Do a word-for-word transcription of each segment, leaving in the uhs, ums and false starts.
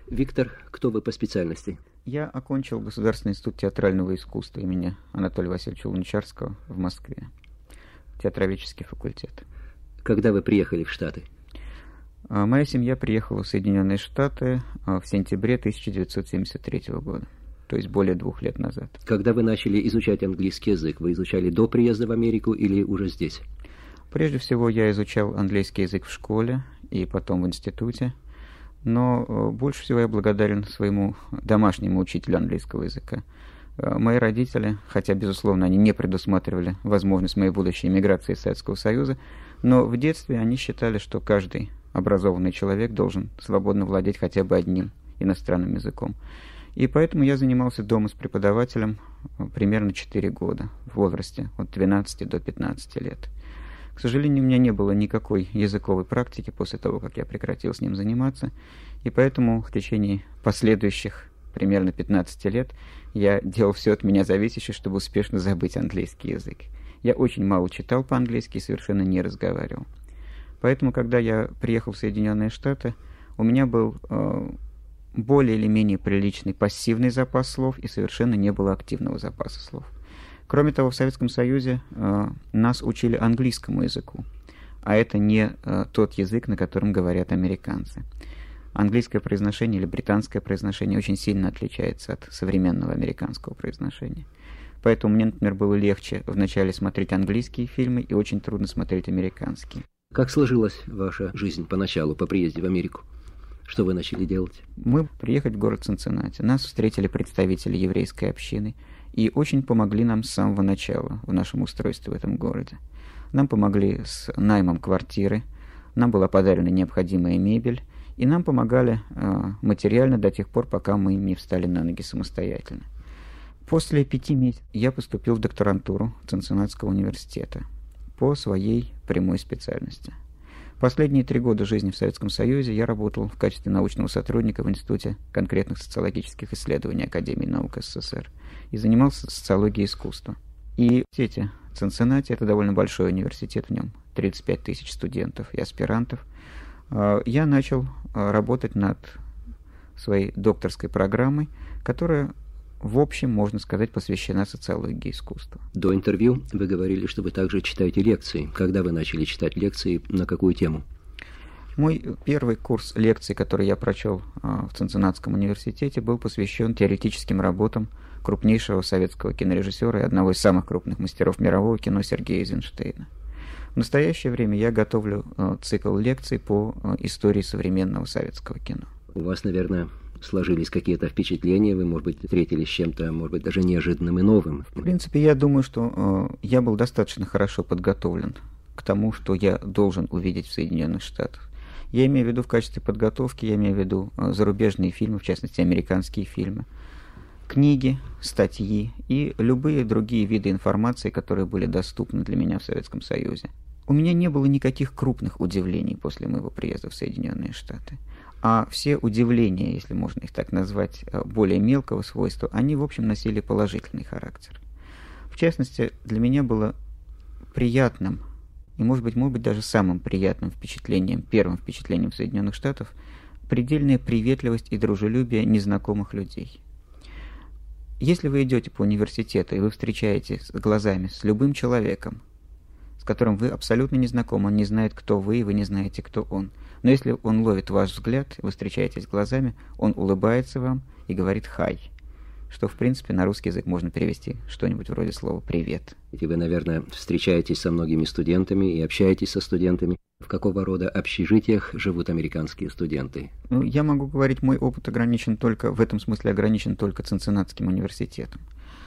Виктор, кто вы по специальности? Я окончил Государственный институт театрального искусства имени Анатолия Васильевича Луначарского в Москве. Театроведческий факультет. Когда вы приехали в Штаты? Моя семья приехала в Соединенные Штаты в сентябре тысяча девятьсот семьдесят третьего года, то есть более двух лет назад. Когда вы начали изучать английский язык, вы изучали до приезда в Америку или уже здесь? Прежде всего, я изучал английский язык в школе и потом в институте, но больше всего я благодарен своему домашнему учителю английского языка. Мои родители, хотя, безусловно, они не предусматривали возможность моей будущей эмиграции из Советского Союза, но в детстве они считали, что каждый образованный человек должен свободно владеть хотя бы одним иностранным языком. И поэтому я занимался дома с преподавателем примерно четыре года, в возрасте от двенадцати до пятнадцати лет. К сожалению, у меня не было никакой языковой практики после того, как я прекратил с ним заниматься, и поэтому в течение последующих примерно пятнадцати лет я делал все от меня зависящее, чтобы успешно забыть английский язык. Я очень мало читал по-английски и совершенно не разговаривал. Поэтому, когда я приехал в Соединенные Штаты, у меня был э, более или менее приличный пассивный запас слов и совершенно не было активного запаса слов. Кроме того, в Советском Союзе э, нас учили английскому языку, а это не э, тот язык, на котором говорят американцы. Английское произношение или британское произношение очень сильно отличается от современного американского произношения. Поэтому мне, например, было легче вначале смотреть английские фильмы и очень трудно смотреть американские. Как сложилась ваша жизнь поначалу, по приезде в Америку? Что вы начали делать? Мы приехали в город Цинциннати. Нас встретили представители еврейской общины и очень помогли нам с самого начала в нашем устройстве в этом городе. Нам помогли с наймом квартиры, нам была подарена необходимая мебель, и нам помогали э, материально до тех пор, пока мы не встали на ноги самостоятельно. После пяти месяцев я поступил в докторантуру Цинциннатского университета по своей прямой специальности. Последние три года жизни в Советском Союзе я работал в качестве научного сотрудника в Институте конкретных социологических исследований Академии наук СССР и занимался социологией искусства. И в университете Цинциннати, это довольно большой университет, в нем тридцать пять тысяч студентов и аспирантов, я начал работать над своей докторской программой, которая, в общем, можно сказать, посвящена социологии искусства. До интервью вы говорили, что вы также читаете лекции. Когда вы начали читать лекции, на какую тему? Мой первый курс лекций, который я прочел в Цинциннатском университете, был посвящен теоретическим работам крупнейшего советского кинорежиссера и одного из самых крупных мастеров мирового кино Сергея Эйзенштейна. В настоящее время я готовлю цикл лекций по истории современного советского кино. У вас, наверное, сложились какие-то впечатления, вы, может быть, встретились с чем-то, может быть, даже неожиданным и новым. В принципе, я думаю, что э, я был достаточно хорошо подготовлен к тому, что я должен увидеть в Соединенных Штатах. Я имею в виду в качестве подготовки, я имею в виду э, зарубежные фильмы, в частности, американские фильмы, книги, статьи и любые другие виды информации, которые были доступны для меня в Советском Союзе. У меня не было никаких крупных удивлений после моего приезда в Соединенные Штаты. А все удивления, если можно их так назвать, более мелкого свойства, они, в общем, носили положительный характер. В частности, для меня было приятным, и, может быть, может быть, даже самым приятным впечатлением, первым впечатлением Соединенных Штатов, предельная приветливость и дружелюбие незнакомых людей. Если вы идете по университету, и вы встречаетесь глазами с любым человеком, с которым вы абсолютно не знакомы, он не знает, кто вы, и вы не знаете, кто он. Но если он ловит ваш взгляд, вы встречаетесь глазами, он улыбается вам и говорит «хай», что, в принципе, на русский язык можно перевести что-нибудь вроде слова «привет». И вы, наверное, встречаетесь со многими студентами и общаетесь со студентами. В какого рода общежитиях живут американские студенты? Ну, я могу говорить, мой опыт ограничен только, в этом смысле ограничен только Цинциннатским университетом.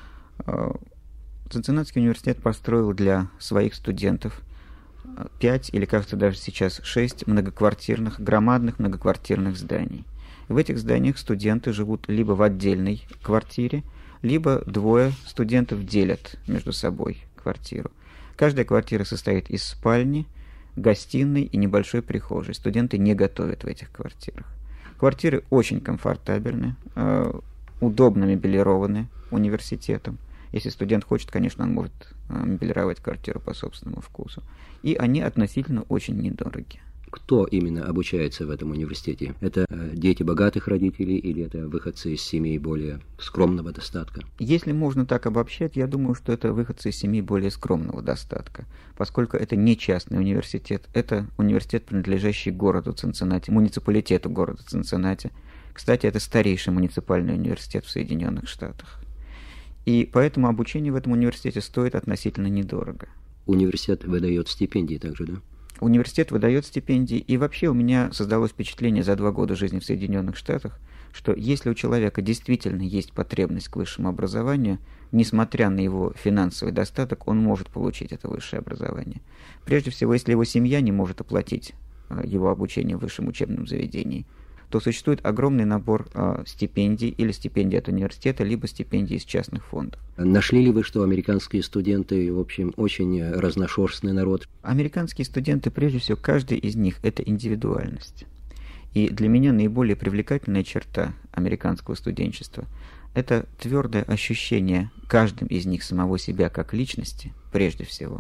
Цинциннатский университет построил для своих студентов пять, или, кажется, даже сейчас шесть многоквартирных, громадных многоквартирных зданий. В этих зданиях студенты живут либо в отдельной квартире, либо двое студентов делят между собой квартиру. Каждая квартира состоит из спальни, гостиной и небольшой прихожей. Студенты не готовят в этих квартирах. Квартиры очень комфортабельны, удобно мебелированы университетом. Если студент хочет, конечно, он может мебелировать квартиру по собственному вкусу. И они относительно очень недорогие. Кто именно обучается в этом университете? Это дети богатых родителей или это выходцы из семей более скромного достатка? Если можно так обобщать, я думаю, что это выходцы из семей более скромного достатка, поскольку это не частный университет, это университет, принадлежащий городу Цинциннати, муниципалитету города Цинциннати. Кстати, это старейший муниципальный университет в Соединенных Штатах. И поэтому обучение в этом университете стоит относительно недорого. Университет выдает стипендии также, да? Университет выдает стипендии, и вообще у меня создалось впечатление за два года жизни в Соединенных Штатах, что если у человека действительно есть потребность к высшему образованию, несмотря на его финансовый достаток, он может получить это высшее образование. Прежде всего, если его семья не может оплатить его обучение в высшем учебном заведении, то существует огромный набор э, стипендий, или стипендий от университета, либо стипендий из частных фондов. Нашли ли вы, что американские студенты, в общем, очень разношерстный народ? Американские студенты, прежде всего, каждый из них – это индивидуальность. И для меня наиболее привлекательная черта американского студенчества – это твердое ощущение каждым из них самого себя как личности, прежде всего,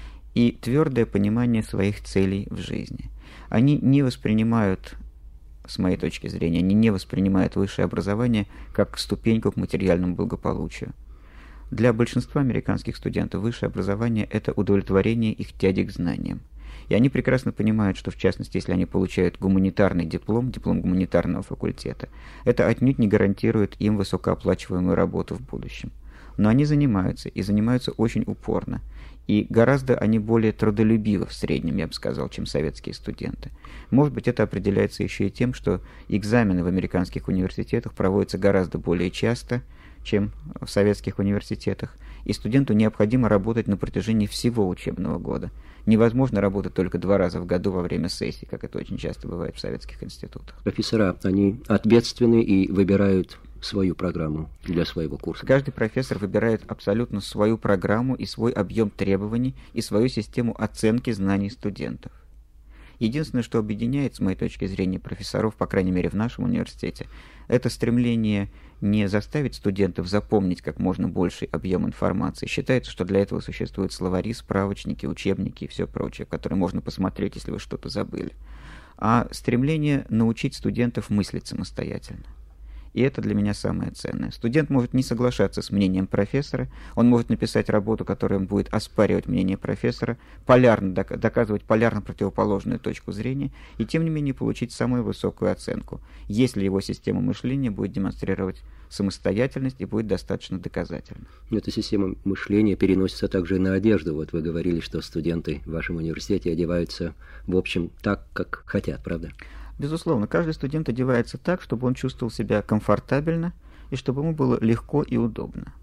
и твердое понимание своих целей в жизни. Они не воспринимают, с моей точки зрения, они не воспринимают высшее образование как ступеньку к материальному благополучию. Для большинства американских студентов высшее образование – это удовлетворение их тяги к знаниям. И они прекрасно понимают, что, в частности, если они получают гуманитарный диплом, диплом гуманитарного факультета, это отнюдь не гарантирует им высокооплачиваемую работу в будущем. Но они занимаются, и занимаются очень упорно. И гораздо они более трудолюбивы в среднем, я бы сказал, чем советские студенты. Может быть, это определяется еще и тем, что экзамены в американских университетах проводятся гораздо более часто, чем в советских университетах, и студенту необходимо работать на протяжении всего учебного года. Невозможно работать только два раза в году во время сессий, как это очень часто бывает в советских институтах. Профессора, они ответственны и выбирают свою программу для своего курса. Каждый профессор выбирает абсолютно свою программу и свой объем требований, и свою систему оценки знаний студентов. Единственное, что объединяет, с моей точки зрения, профессоров, по крайней мере в нашем университете, это стремление не заставить студентов запомнить как можно больший объем информации. Считается, что для этого существуют словари, справочники, учебники и все прочее, которые можно посмотреть, если вы что-то забыли. А стремление научить студентов мыслить самостоятельно. И это для меня самое ценное. Студент может не соглашаться с мнением профессора, он может написать работу, которая будет оспаривать мнение профессора, полярно доказывать полярно противоположную точку зрения, и тем не менее получить самую высокую оценку, если его система мышления будет демонстрировать самостоятельность и будет достаточно доказательна. Эта система мышления переносится также на одежду. Вот вы говорили, что студенты в вашем университете одеваются, в общем, так, как хотят, правда? Безусловно, каждый студент одевается так, чтобы он чувствовал себя комфортабельно и чтобы ему было легко и удобно.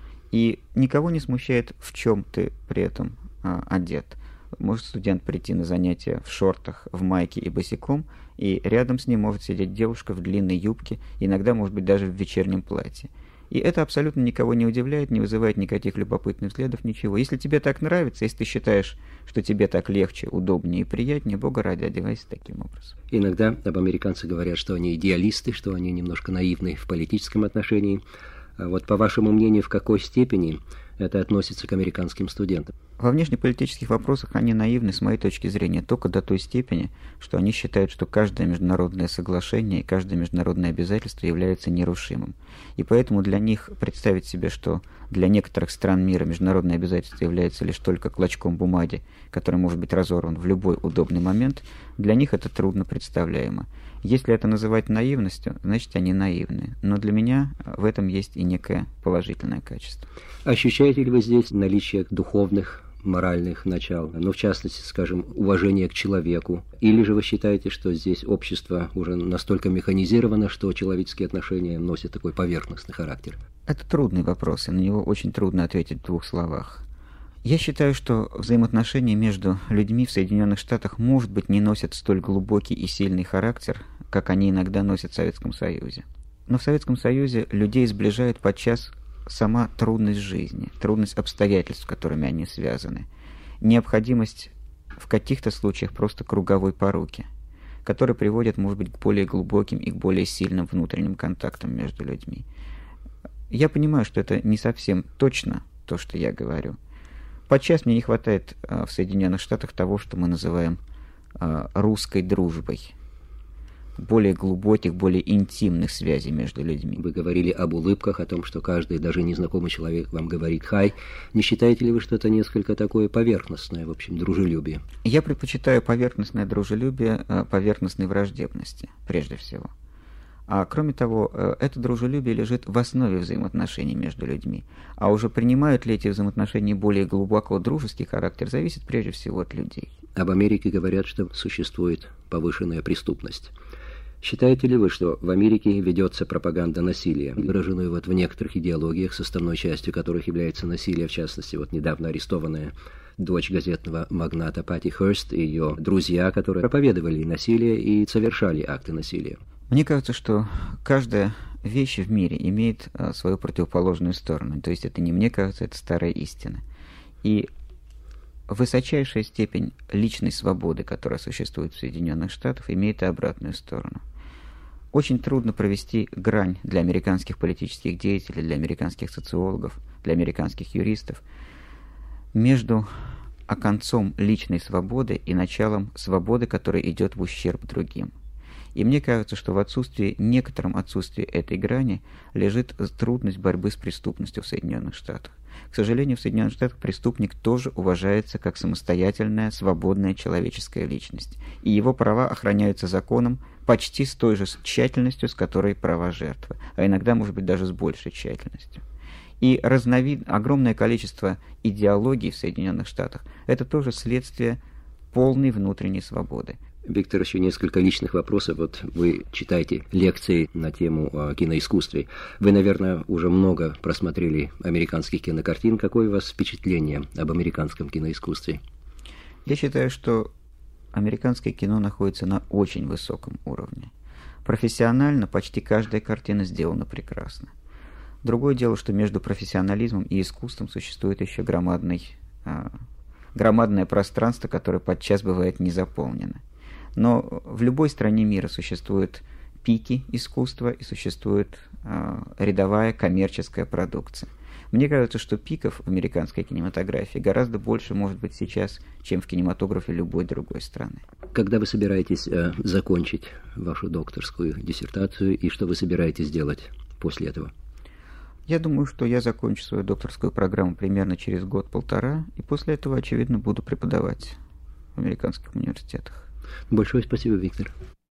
И никого не смущает, в чем ты при этом а, одет. Может студент прийти на занятия в шортах, в майке и босиком, и рядом с ним может сидеть девушка в длинной юбке, иногда, может быть, даже в вечернем платье. И это абсолютно никого не удивляет, не вызывает никаких любопытных взглядов, ничего. Если тебе так нравится, если ты считаешь, что тебе так легче, удобнее и приятнее, Бога ради, одевайся таким образом. Иногда об американцах говорят, что они идеалисты, что они немножко наивны в политическом отношении. А вот по вашему мнению, в какой степени это относится к американским студентам? Во внешнеполитических вопросах они наивны, с моей точки зрения, только до той степени, что они считают, что каждое международное соглашение и каждое международное обязательство является нерушимым. И поэтому для них представить себе, что для некоторых стран мира международное обязательство является лишь только клочком бумаги, который может быть разорван в любой удобный момент, для них это трудно представляемо. Если это называть наивностью, значит они наивны. Но для меня в этом есть и некое положительное качество. Ощущаете ли вы здесь наличие духовных, моральных начал, ну, в частности, скажем, уважение к человеку? Или же вы считаете, что здесь общество уже настолько механизировано, что человеческие отношения носят такой поверхностный характер? Это трудный вопрос, и на него очень трудно ответить в двух словах. Я считаю, что взаимоотношения между людьми в Соединенных Штатах, может быть, не носят столь глубокий и сильный характер, как они иногда носят в Советском Союзе. Но в Советском Союзе людей сближает подчас сама трудность жизни, трудность обстоятельств, с которыми они связаны, необходимость в каких-то случаях просто круговой поруки, которые приводят, может быть, к более глубоким и к более сильным внутренним контактам между людьми. Я понимаю, что это не совсем точно то, что я говорю. Подчас мне не хватает в Соединенных Штатах того, что мы называем русской дружбой, более глубоких, более интимных связей между людьми. Вы говорили об улыбках, о том, что каждый, даже незнакомый человек вам говорит «хай». Не считаете ли вы, что это несколько такое поверхностное, в общем, дружелюбие? Я предпочитаю поверхностное дружелюбие поверхностной враждебности, прежде всего. А кроме того, это дружелюбие лежит в основе взаимоотношений между людьми. А уже принимают ли эти взаимоотношения более глубоко дружеский характер, зависит прежде всего от людей. Об Америке говорят, что существует повышенная преступность. Считаете ли вы, что в Америке ведется пропаганда насилия, выраженную вот в некоторых идеологиях, составной частью которых является насилие, в частности, вот недавно арестованная дочь газетного магната Патти Хёрст и ее друзья, которые проповедовали насилие и совершали акты насилия? Мне кажется, что каждая вещь в мире имеет а, свою противоположную сторону. То есть это не мне кажется, это старая истина. И высочайшая степень личной свободы, которая существует в Соединенных Штатах, имеет и обратную сторону. Очень трудно провести грань для американских политических деятелей, для американских социологов, для американских юристов между оконцом личной свободы и началом свободы, которая идет в ущерб другим. И мне кажется, что в отсутствии, некотором отсутствии этой грани лежит трудность борьбы с преступностью в Соединенных Штатах. К сожалению, в Соединенных Штатах преступник тоже уважается как самостоятельная, свободная человеческая личность. И его права охраняются законом почти с той же тщательностью, с которой права жертвы. А иногда, может быть, даже с большей тщательностью. И разновид... огромное количество идеологий в Соединенных Штатах – это тоже следствие полной внутренней свободы. Виктор, еще несколько личных вопросов. Вот вы читаете лекции на тему о киноискусстве. Вы, наверное, уже много просмотрели американских кинокартин. Какое у вас впечатление об американском киноискусстве? Я считаю, что американское кино находится на очень высоком уровне. Профессионально почти каждая картина сделана прекрасно. Другое дело, что между профессионализмом и искусством существует еще громадный, а, громадное пространство, которое подчас бывает не заполнено. Но в любой стране мира существуют пики искусства и существует э, рядовая коммерческая продукция. Мне кажется, что пиков в американской кинематографии гораздо больше может быть сейчас, чем в кинематографе любой другой страны. Когда вы собираетесь э, закончить вашу докторскую диссертацию и что вы собираетесь делать после этого? Я думаю, что я закончу свою докторскую программу примерно через год-полтора, и после этого, очевидно, буду преподавать в американских университетах. Большое спасибо, Виктор.